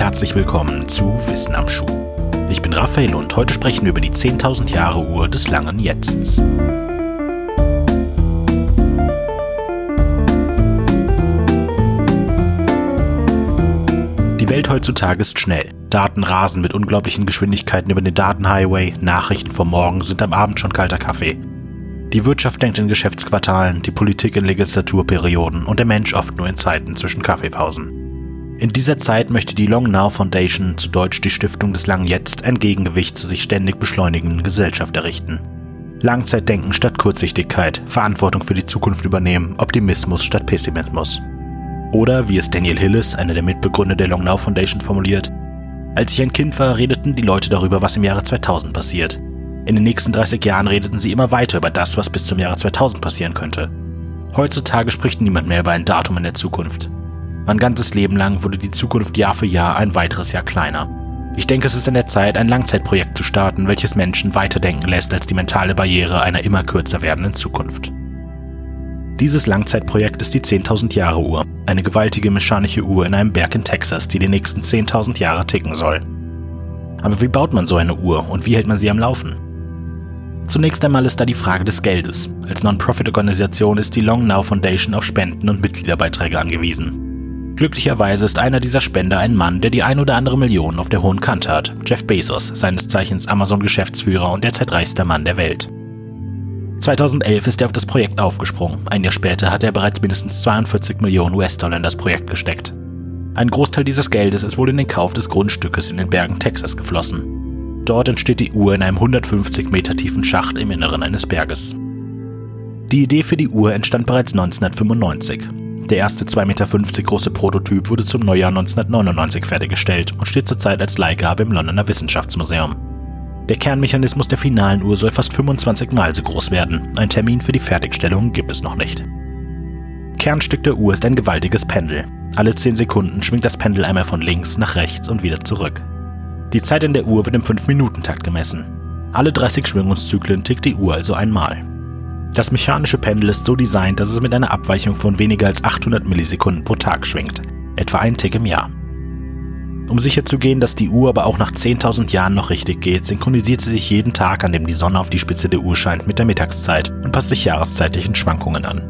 herzlich willkommen zu Wissen am Schuh. Ich bin Raphael und heute sprechen wir über die 10.000 Jahre Uhr des langen Jetzts. Die Welt heutzutage ist schnell. Daten rasen mit unglaublichen Geschwindigkeiten über den Datenhighway, Nachrichten vom Morgen sind am Abend schon kalter Kaffee. Die Wirtschaft denkt in Geschäftsquartalen, die Politik in Legislaturperioden und der Mensch oft nur in Zeiten zwischen Kaffeepausen. In dieser Zeit möchte die Long Now Foundation, zu Deutsch die Stiftung des langen Jetzt, ein Gegengewicht zur sich ständig beschleunigenden Gesellschaft errichten. Langzeitdenken statt Kurzsichtigkeit, Verantwortung für die Zukunft übernehmen, Optimismus statt Pessimismus. Oder, wie es Daniel Hillis, einer der Mitbegründer der Long Now Foundation, formuliert: Als ich ein Kind war, redeten die Leute darüber, was im Jahre 2000 passiert. In den nächsten 30 Jahren redeten sie immer weiter über das, was bis zum Jahre 2000 passieren könnte. Heutzutage spricht niemand mehr über ein Datum in der Zukunft. Mein ganzes Leben lang wurde die Zukunft Jahr für Jahr ein weiteres Jahr kleiner. Ich denke, es ist an der Zeit, ein Langzeitprojekt zu starten, welches Menschen weiterdenken lässt als die mentale Barriere einer immer kürzer werdenden Zukunft. Dieses Langzeitprojekt ist die 10.000 Jahre Uhr, eine gewaltige mechanische Uhr in einem Berg in Texas, die die nächsten 10.000 Jahre ticken soll. Aber wie baut man so eine Uhr und wie hält man sie am Laufen? Zunächst einmal ist da die Frage des Geldes. Als Non-Profit-Organisation ist die Long Now Foundation auf Spenden und Mitgliederbeiträge angewiesen. Glücklicherweise ist einer dieser Spender ein Mann, der die ein oder andere Million auf der hohen Kante hat: Jeff Bezos, seines Zeichens Amazon-Geschäftsführer und derzeit reichster Mann der Welt. 2011 ist er auf das Projekt aufgesprungen. Ein Jahr später hat er bereits mindestens 42 Millionen US-Dollar in das Projekt gesteckt. Ein Großteil dieses Geldes ist wohl in den Kauf des Grundstückes in den Bergen Texas geflossen. Dort entsteht die Uhr in einem 150 Meter tiefen Schacht im Inneren eines Berges. Die Idee für die Uhr entstand bereits 1995. Der erste 2,50 Meter große Prototyp wurde zum Neujahr 1999 fertiggestellt und steht zurzeit als Leihgabe im Londoner Wissenschaftsmuseum. Der Kernmechanismus der finalen Uhr soll fast 25 Mal so groß werden. Ein Termin für die Fertigstellung gibt es noch nicht. Kernstück der Uhr ist ein gewaltiges Pendel. Alle 10 Sekunden schwingt das Pendel einmal von links nach rechts und wieder zurück. Die Zeit in der Uhr wird im 5-Minuten-Takt gemessen. Alle 30 Schwingungszyklen tickt die Uhr also einmal. Das mechanische Pendel ist so designt, dass es mit einer Abweichung von weniger als 800 Millisekunden pro Tag schwingt, etwa ein Tick im Jahr. Um sicherzugehen, dass die Uhr aber auch nach 10.000 Jahren noch richtig geht, synchronisiert sie sich jeden Tag, an dem die Sonne auf die Spitze der Uhr scheint, mit der Mittagszeit und passt sich jahreszeitlichen Schwankungen an.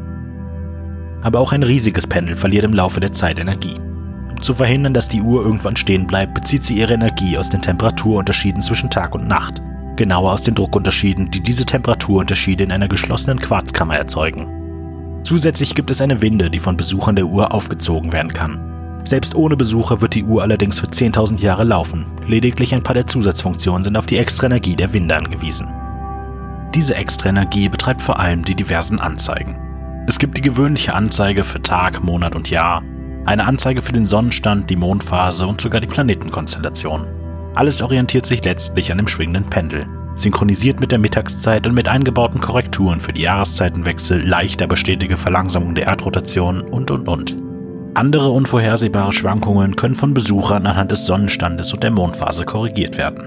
Aber auch ein riesiges Pendel verliert im Laufe der Zeit Energie. Um zu verhindern, dass die Uhr irgendwann stehen bleibt, bezieht sie ihre Energie aus den Temperaturunterschieden zwischen Tag und Nacht. Genauer aus den Druckunterschieden, die diese Temperaturunterschiede in einer geschlossenen Quarzkammer erzeugen. Zusätzlich gibt es eine Winde, die von Besuchern der Uhr aufgezogen werden kann. Selbst ohne Besucher wird die Uhr allerdings für 10.000 Jahre laufen. Lediglich ein paar der Zusatzfunktionen sind auf die Extraenergie der Winde angewiesen. Diese Extraenergie betreibt vor allem die diversen Anzeigen. Es gibt die gewöhnliche Anzeige für Tag, Monat und Jahr, eine Anzeige für den Sonnenstand, die Mondphase und sogar die Planetenkonstellation. Alles orientiert sich letztlich an dem schwingenden Pendel, synchronisiert mit der Mittagszeit und mit eingebauten Korrekturen für die Jahreszeitenwechsel, leicht aber stetige Verlangsamung der Erdrotation und. Andere unvorhersehbare Schwankungen können von Besuchern anhand des Sonnenstandes und der Mondphase korrigiert werden.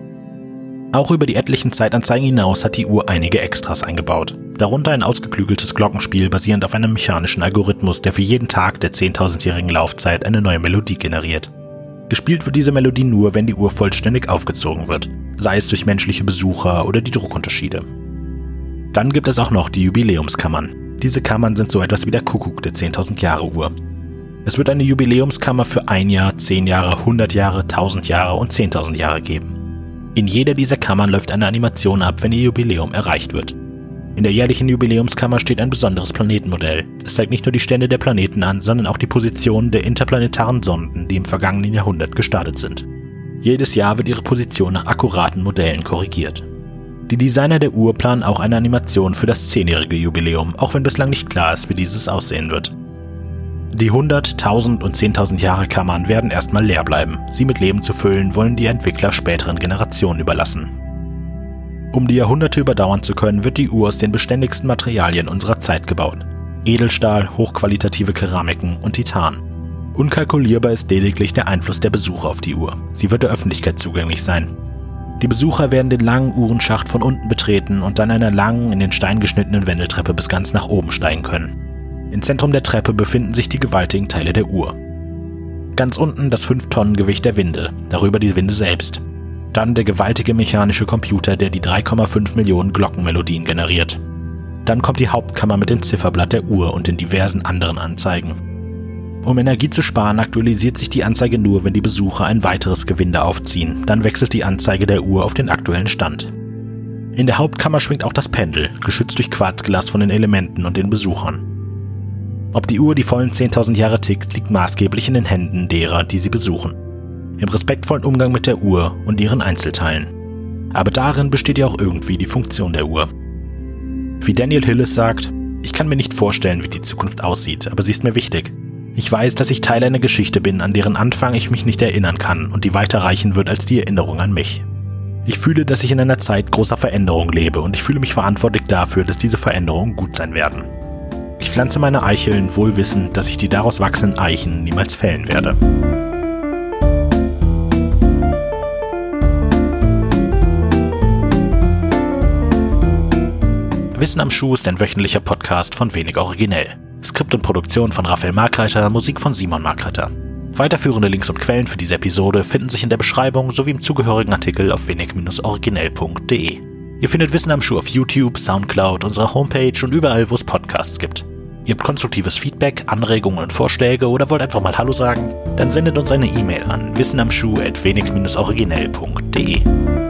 Auch über die etlichen Zeitanzeigen hinaus hat die Uhr einige Extras eingebaut, darunter ein ausgeklügeltes Glockenspiel basierend auf einem mechanischen Algorithmus, der für jeden Tag der 10.000-jährigen Laufzeit eine neue Melodie generiert. Gespielt wird diese Melodie nur, wenn die Uhr vollständig aufgezogen wird, sei es durch menschliche Besucher oder die Druckunterschiede. Dann gibt es auch noch die Jubiläumskammern. Diese Kammern sind so etwas wie der Kuckuck der 10.000 Jahre Uhr. Es wird eine Jubiläumskammer für 1 Jahr, 10 Jahre, 100 Jahre, 1000 Jahre und 10.000 Jahre geben. In jeder dieser Kammern läuft eine Animation ab, wenn ihr Jubiläum erreicht wird. In der jährlichen Jubiläumskammer steht ein besonderes Planetenmodell. Es zeigt nicht nur die Stände der Planeten an, sondern auch die Positionen der interplanetaren Sonden, die im vergangenen Jahrhundert gestartet sind. Jedes Jahr wird ihre Position nach akkuraten Modellen korrigiert. Die Designer der Uhr planen auch eine Animation für das 10-jährige Jubiläum, auch wenn bislang nicht klar ist, wie dieses aussehen wird. Die 100, 1000 und 10.000 Jahre Kammern werden erstmal leer bleiben. Sie mit Leben zu füllen, wollen die Entwickler späteren Generationen überlassen. Um die Jahrhunderte überdauern zu können, wird die Uhr aus den beständigsten Materialien unserer Zeit gebaut. Edelstahl, hochqualitative Keramiken und Titan. Unkalkulierbar ist lediglich der Einfluss der Besucher auf die Uhr. Sie wird der Öffentlichkeit zugänglich sein. Die Besucher werden den langen Uhrenschacht von unten betreten und dann einer langen, in den Stein geschnittenen Wendeltreppe bis ganz nach oben steigen können. Im Zentrum der Treppe befinden sich die gewaltigen Teile der Uhr. Ganz unten das 5-Tonnen-Gewicht der Winde, darüber die Winde selbst. Dann der gewaltige mechanische Computer, der die 3,5 Millionen Glockenmelodien generiert. Dann kommt die Hauptkammer mit dem Zifferblatt der Uhr und den diversen anderen Anzeigen. Um Energie zu sparen, aktualisiert sich die Anzeige nur, wenn die Besucher ein weiteres Gewinde aufziehen. Dann wechselt die Anzeige der Uhr auf den aktuellen Stand. In der Hauptkammer schwingt auch das Pendel, geschützt durch Quarzglas von den Elementen und den Besuchern. Ob die Uhr die vollen 10.000 Jahre tickt, liegt maßgeblich in den Händen derer, die sie besuchen. Im respektvollen Umgang mit der Uhr und ihren Einzelteilen. Aber darin besteht ja auch irgendwie die Funktion der Uhr. Wie Daniel Hillis sagt, ich kann mir nicht vorstellen, wie die Zukunft aussieht, aber sie ist mir wichtig. Ich weiß, dass ich Teil einer Geschichte bin, an deren Anfang ich mich nicht erinnern kann und die weiter reichen wird als die Erinnerung an mich. Ich fühle, dass ich in einer Zeit großer Veränderung lebe und ich fühle mich verantwortlich dafür, dass diese Veränderungen gut sein werden. Ich pflanze meine Eicheln wohl wissend, dass ich die daraus wachsenden Eichen niemals fällen werde. Wissen am Schuh ist ein wöchentlicher Podcast von Wenig Originell. Skript und Produktion von Raphael Markreiter, Musik von Simon Markreiter. Weiterführende Links und Quellen für diese Episode finden sich in der Beschreibung sowie im zugehörigen Artikel auf wenig-originell.de. Ihr findet Wissen am Schuh auf YouTube, Soundcloud, unserer Homepage und überall, wo es Podcasts gibt. Ihr habt konstruktives Feedback, Anregungen und Vorschläge oder wollt einfach mal Hallo sagen? Dann sendet uns eine E-Mail an wissenamschuh@wenig-originell.de.